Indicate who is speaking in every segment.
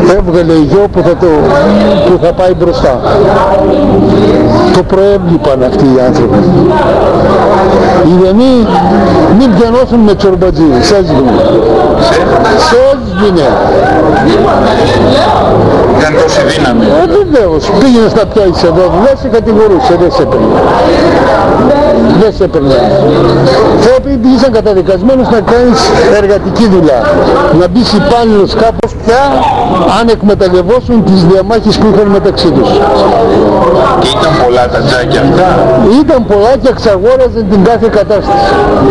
Speaker 1: έβγαλε γιο που θα πάει μπροστά. Το προέβλεπαν αυτοί οι άνθρωποι. Οι Ιρανοί μην πιανώσουν με τσορμπατζή, σέσβηνε.
Speaker 2: Ήταν τόση δύναμη.
Speaker 1: Βεβαίως, πήγαινε να πιάσεις εδώ, δεν σε κατηγορούσε, δεν σε έπαιρνε. Δεν σε έπαιρνε. Ήσαν καταδικασμένος να κάνεις εργατική δουλειά. Να μπεις υπάλληλος κάπως πια, αν εκμεταλλευόσουν τις διαμάχες που είχαν μεταξύ τους.
Speaker 2: Και ήταν πολλά τα τζάκια αυτά.
Speaker 1: Ήταν πολλά και εξαγόραζαν την κάθε κατάσταση.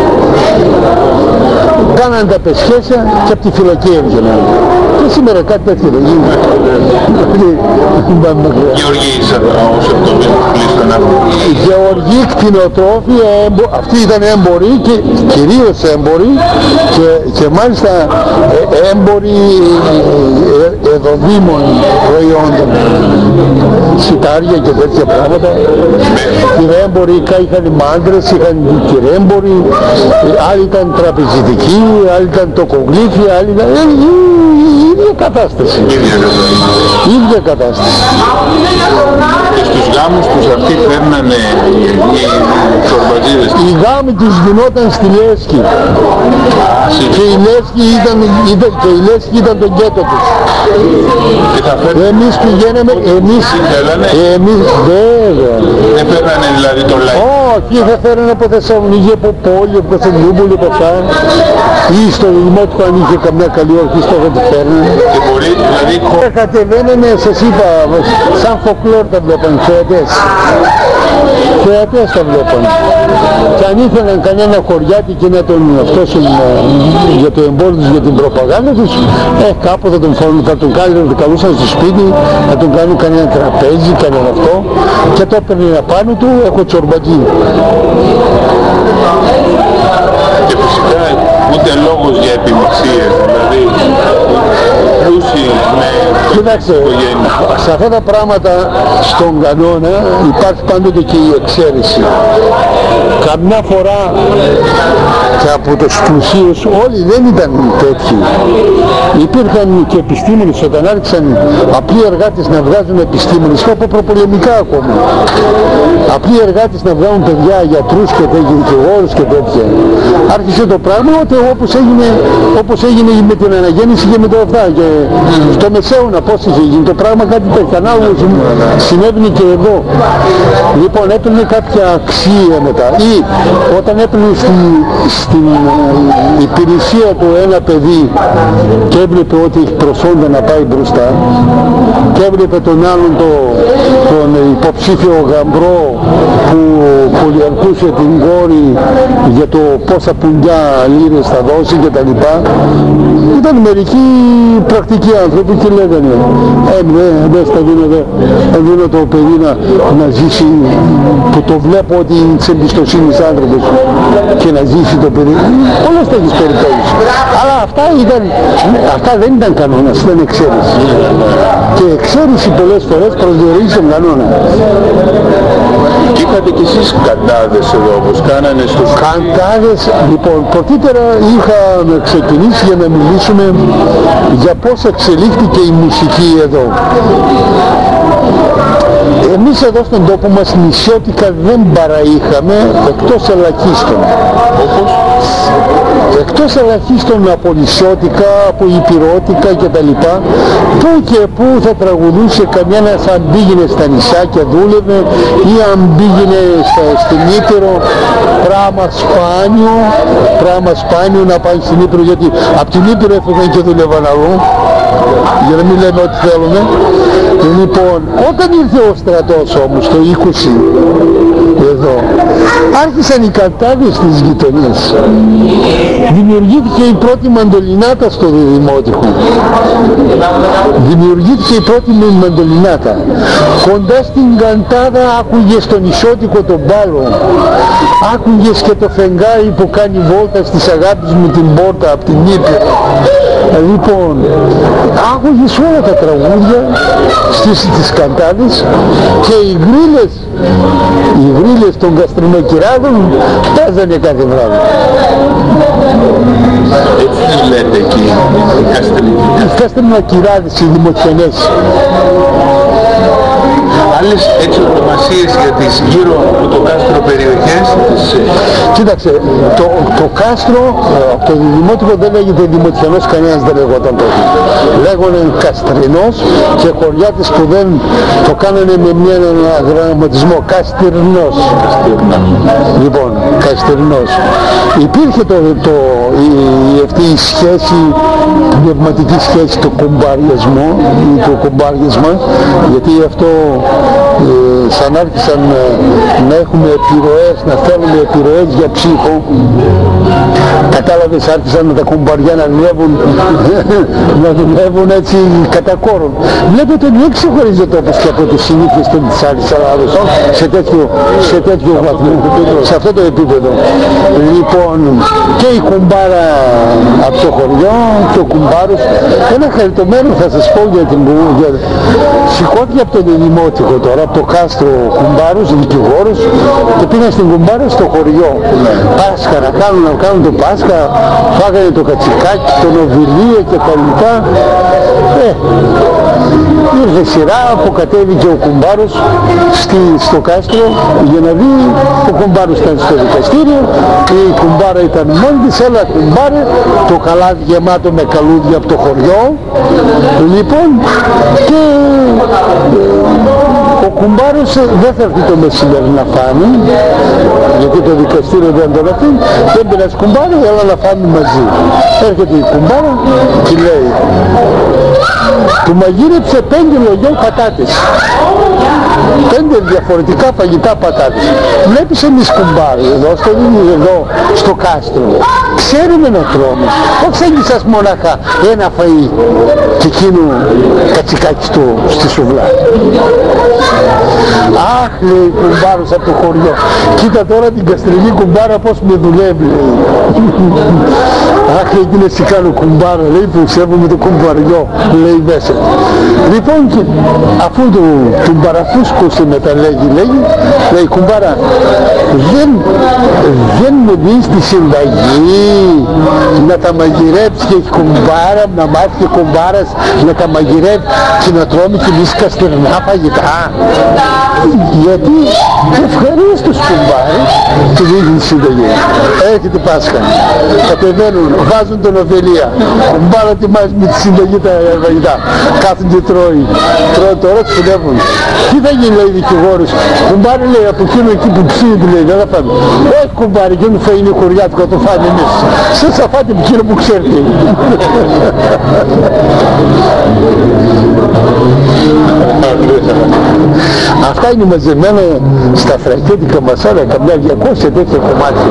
Speaker 1: Κάναν τα πεσχέσια και από τη φυλακή έβγαιναν. Και σήμερα κάτι τέτοιο δεν γίνεται.
Speaker 2: Γεωργοί ήσαν ως επτομίλων άνθρωποι.
Speaker 1: Γεωργοί, κτηνοτρόφοι, αυτοί ήταν έμποροι και κυρίως έμποροι και μάλιστα έμποροι εδωδήμων προϊόντων. Σιτάρια και τέτοια πράγματα. Οι έμποροι είχαν μάντρες, είχαν κυρέμποροι, άλλοι ήταν τραπεζιτικοί, άλλοι ήταν τοκογλύφοι, άλλοι ήταν... ίδια κατάσταση. Ίδια κατάσταση.
Speaker 2: Και στους γάμους τους αυτοί φέρνανε οι τσορμπατζίδες.
Speaker 1: Οι γάμοι τους γινόταν στη Λέσχη. Και η Λέσχη ήταν το γκέτο τους. Εμείς πηγαίναμε, εμείς βέβαια.
Speaker 2: Δεν φέρνανε δηλαδή το λαϊκό.
Speaker 1: Όχι, θα φέρνανε από Θεσσαλονίκη, από πόλη, από Κωνσταντινούπολη, από αυτά. Ή στο δημότικο αν είχε καμιά καλή ορχήστρα θα τη φέρνανε.
Speaker 2: Και μπορεί δηλαδή...
Speaker 1: Κατεβαίνανε, σας είπα, σαν φοκλόρ τα βλέπαν, θεατές. Θεατές τα βλέπαν. Και αν ήθελαν κανένα χωριάτι και να τον αυτόσουν για το εμπόριο τους, για την προπαγάνδα τους, κάπου θα τον φέρουν, θα τον καλούσαν στο σπίτι, θα τον κάνουν κανένα τραπέζι, κανένα αυτό, και το έπαιρνε απάνω του, έχω τσορμπατζί.
Speaker 2: Και φυσικά ούτε λόγος για επιμηξίες, δηλαδή πλούσιοι με
Speaker 1: Κοιτάξτε, σε αυτά τα πράγματα στον κανόνα υπάρχει πάντοτε και η εξαίρεση. Καμιά φορά και από τους πλουσίους όλοι δεν ήταν τέτοιοι. Υπήρχαν και επιστήμονες όταν άρχισαν απλοί εργάτες να βγάζουν επιστήμονες και από προπολεμικά ακόμα. Απλοί εργάτες να βγάζουν παιδιά, γιατρούς και δικηγόρους και τέτοια. Άρχισε το πράγμα ότι όπως έγινε με την αναγέννηση και με το αυτά. Και στο Μεσαίωνα πώς είχε γίνει το πράγμα, κάτι τέτοιο ανάλογο συνέβαινε και εδώ. Λοιπόν, έπαιρνε κάποια αξία μετά, ή όταν έπαιρνε στην υπηρεσία του ένα παιδί και έβλεπε ότι έχει προσόντα να πάει μπροστά και έβλεπε τον άλλον τον υποψήφιο γαμπρό που πολιαρχούσε την κόρη για το πόσα πουντιά λίρες θα δώσει και τα λοιπά. Ήταν μερικοί πρακτικοί άνθρωποι και λέγανε θα δίνω το παιδί να ζήσει, που το βλέπω ότι είναι της εμπιστοσύνης άνθρωπος και να ζήσει το παιδί. Όλες τέτοιες περιπτώσεις. Αλλά αυτά δεν ήταν κανόνας, ήταν εξαίρεση. Και εξαίρεση πολλές φορές προσδιορίζει τον κανόνα.
Speaker 2: Είχατε κι εσείς καντάδες εδώ όπως κάνανε στους...
Speaker 1: Καντάδες, λοιπόν, πρωτήτερα είχαμε ξεκινήσει για να μιλήσουμε για πώς εξελίχθηκε η μουσική εδώ. Εμείς εδώ στον τόπο μας νησιώτικα δεν παραείχαμε εκτός ελαχίστων. Εκτός ελαχίστων από νησιώτικα, από υπηρώτικα κτλ. Πού και πού θα τραγουδούσε κανένας αν πήγαινε στα νησάκια δούλευε ή αν πήγαινε στην Ήπειρο, πράγμα σπάνιο να πάει στην Ήπειρο, γιατί από την Ήπειρο έφυγαν και δούλευαν αλλού, για να μην λέμε ό,τι θέλουμε. Λοιπόν, όταν ήρθε ο στρατός όμως το 20 εδώ, άρχισαν οι καντάδες στις γειτονιές. Δημιουργήθηκε η πρώτη μαντολινάτα στο Δημότικο. Δημιουργήθηκε η πρώτη μαντολινάτα. Κοντά στην καντάδα άκουγες τον νησιώτικο τον Πάλο. Άκουγες και το φεγγάρι που κάνει βόλτα στις αγάπης μου την πόρτα από την Ήπειρο. Λοιπόν, άκουγες όλα τα τραγούδια στις καντάδες και οι γρίλες των γαστρινοκυράδων παίζανε κάθε βράδυ.
Speaker 2: Έτσι λέτε εκεί οι
Speaker 1: καστρινοκυράδες, οι δημοτιανές.
Speaker 2: Άλλες έτσι ονομασίες για τις γύρω από το κάστρο περιοχές?
Speaker 1: Κοίταξε, το κάστρο από το δημότικο δεν λέγεται δημοτιανός, κανένας δεν λεγόταν τότε. Λέγονε Καστρινός και χωριά της που δεν το κάνανε με έναν γραμματισμό, Καστρινός. Λοιπόν, Καστρινός. Υπήρχε αυτή η σχέση, πνευματική σχέση, το κουμπάριασμό ή το κουμπάριασμα, γιατί αυτό σαν άρχισαν να έχουμε επιρροές, να θέλουμε επιρροές για ψύχο, κατάλαβες, άρχισαν με τα κουμπαριά να δουλεύουν έτσι κατά κόρον. Βλέπετε ότι δεν ξεχωρίζεται όπως και από τις συνήθειες της άλλης Ελλάδος σε τέτοιο βαθμό, σε αυτό το επίπεδο. Λοιπόν, και η κουμπάρα από το χωριό και ο κουμπάρος, ένα χαριτωμένο θα σας πω για την σηκώθηκε από τον δημότικο τώρα, από το κάστρο κουμπάρος, δικηγόρος, και πήγαν στην κουμπάρα στο χωριό. Πάσχα να κάνουν το Πάσχα, φάγανε το κατσικάκι, τον οβιλίο και τα λοιπά. Ήρθε σειρά που κατέβηκε ο κουμπάρος στο κάστρο για να δει. Ο κουμπάρος ήταν στο δικαστήριο, η κουμπάρα ήταν μόνη της, έλα κουμπάρε, το καλάθι γεμάτο με καλούδια από το χωριό. Λοιπόν, και ο κουμπάρος δεν θα έρθει το μεσημέρι να φάνει, γιατί το δικαστήριο δεν τον αφήνει. Δεν πειράζει κουμπάρε, έλα να φάμε μαζί. Έρχεται η κουμπάρα και λέει, του μαγείρεψε 5 λογιό πατάτες, 5 διαφορετικά φαγητά πατάτες. Βλέπεις εμείς κουμπάρε εδώ στο κάστρο ξέρουμε να τρώμε, όχι σαν σας μονάχα ένα φαΐ και εκείνο κατσικάκι στη σουβλά. Αχ, λέει κουμπάρος από το χωριό, κοίτα τώρα την καστρινή κουμπάρα πως με δουλεύει, λέει. Αχ, εκείνες τι κάνω κουμπάρα, λέει, που σέβομαι το κουμπαριό, λέει μέσα. Λοιπόν, και αφού τον παραφούσκωσε με τα λέει κουμπάρα, δεν με δεις τη συνταγή να τα μαγειρέψει και η κουμπάρα, να μάθει και κουμπάρας να τα μαγειρεύει και να τρώμε και εμείς καστρινά φαγητά? Γιατί ευχαρίστως κουμπάρες του δίνουν τη συνταγή. Έρχεται Πάσχα, κατεβαίνουν, βάζουν τον οβελία, κουμπάρα ετοιμάζει με τη συνταγή τα φαγητά, κάθουν και τρώει τώρα, τους φωνεύουν. Τι θα γίνει, λέει, δικηγόρος? Κουμπάρε, λέει, από εκείνο εκεί που ψήνει, λέει, δεν θα φάμε. Όχι κουμπάρε, εκείνο θα είναι χωριάτικο, θα το φάνε εμείς. Σας θα φάτε από εκείνο που ξέρετε. Αυτά είναι μαζεμένα στα φρακέτικα μασάρα, καμιά 200 τέτοια κομμάτια.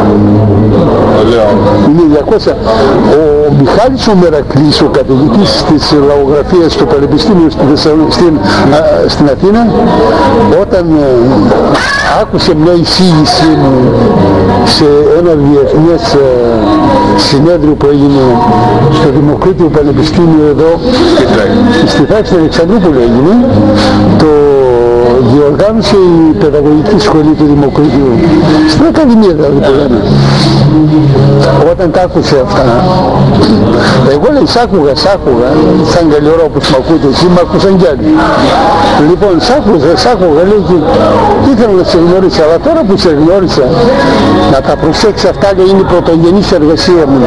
Speaker 1: Είναι 200. Ο Μιχάλης ο Μερακλής, ο καθηγητής της λαογραφίας στο Πανεπιστήμιο στην Αθήνα, όταν άκουσε μια εισήγησή μου σε ένα διεθνές συνέδριο που έγινε στο Δημοκρίτιο Πανεπιστήμιο εδώ στη Θάκη στην Αλεξανδρούπολη έγινε, το διοργάνωσε η Παιδαγωγική Σχολή του Δημοκρίτιου στην Ακαδημία, δηλαδή που λένε. Όταν τα άκουσε αυτά, εγώ, λέει, σ' άκουγα σαν καλή ώρα όπως μ' ακούτε εσύ, μ' ακούσαν κι άλλοι. Λοιπόν, σ' άκουγα, λέει, και ήθελα να σε γνώρισα, αλλά τώρα που σε γνώρισα, να τα προσέξεις αυτά, λέει, είναι η πρωτογενής εργασία μου.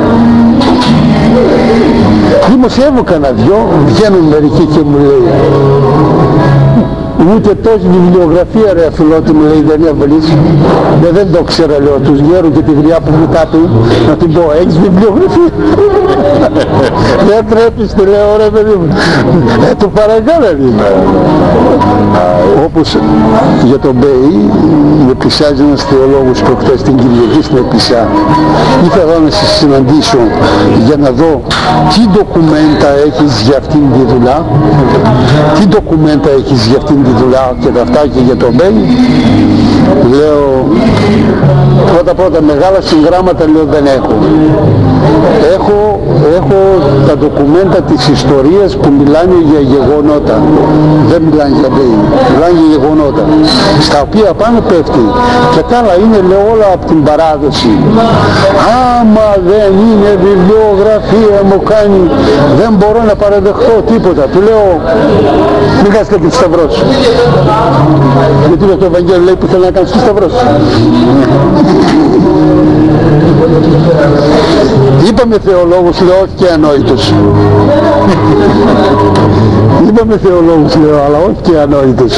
Speaker 1: Δημοσιεύω κανένα δυο, βγαίνουν μερικοί και μου λέει, ούτε τόση βιβλιογραφία, ρε αφιλότη, μου λέει, δεν έβαλες. Δεν το ξέρα, λέω, τους γέρου και τη γριά που μου κάτω, να την πω, έχεις βιβλιογραφία? Δεν τρέπεις, του λέω, ρε παιδί μου. Το παρακάλα, όπως για τον Μπέι, με πλησιάζει ένας θεολόγος προχτές την Κυριακή στην Επισά. Ήθελα να σε συναντήσω για να δω τι ντοκουμέντα έχεις για αυτήν τη δουλειά, τι ντοκουμέντα έχεις για αυτήν τη δουλειά και τα αυτά και για τον Μπέι. Λέω, πρώτα μεγάλα συγγράμματα, λέω, δεν έχω. έχω τα ντοκουμέντα της ιστορίας που μιλάνε για γεγονότα. Δεν μιλάνε για ΔΕΗ, μιλάνε για γεγονότα. Στα οποία πάνω πέφτει. Και τα άλλα είναι, λέω, όλα από την παράδοση. Άμα δεν είναι βιβλιογραφία μου κάνει, δεν μπορώ να παραδεχτώ τίποτα. Του λέω, μην κάνεις και τη σταυρό σου. Γιατί το Ευαγγέλιο λέει που θέλει να κάνεις τη σταυρό σου. Είπαμε θεολόγους, λέω, όχι και ανόητους. Είπαμε θεολόγους, λέω, αλλά όχι και ανόητους.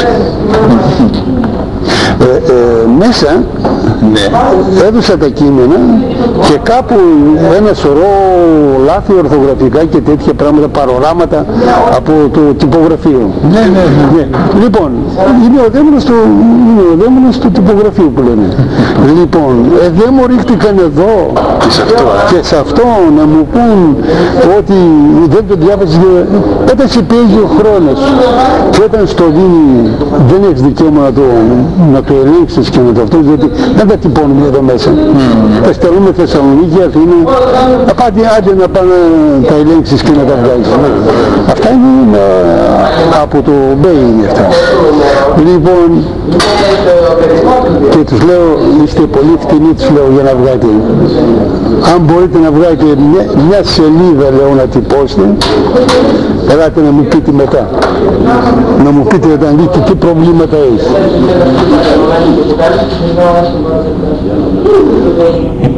Speaker 1: Μέσα έδωσα τα κείμενα και κάπου ένα σωρό λάθη ορθογραφικά και τέτοια πράγματα, παροράματα από το τυπογραφείο. Ναι. Λοιπόν, είναι ο δαίμονας του τυπογραφείου που λένε. Λοιπόν, δεν μου ρίχτηκαν εδώ και σε αυτό να μου πούν ότι δεν το διάβασες, πέτασε πήγε ο χρόνος και όταν στο δίνει δεν έχεις δικαίωμα να το ελέγξεις και να το αυτός, διότι δεν τα τυπώνουμε εδώ μέσα. Τα στέλνουμε Θεσσαλονίκη, Αθήνα, άντε να πάνε τα ελέγξεις και να τα βγάλεις. Αυτά είναι από το ΜΠΕΙ είναι αυτά. Λοιπόν, και τους λέω, είστε πολύ φτηνοί, τους λέω, για να βγάλετε. Αν μπορείτε να βγάλετε μια σελίδα, λέω, να τυπώσετε, ελάτε να μου πείτε μετά. Να μου πείτε όταν δείτε τι προβλήματα έχει.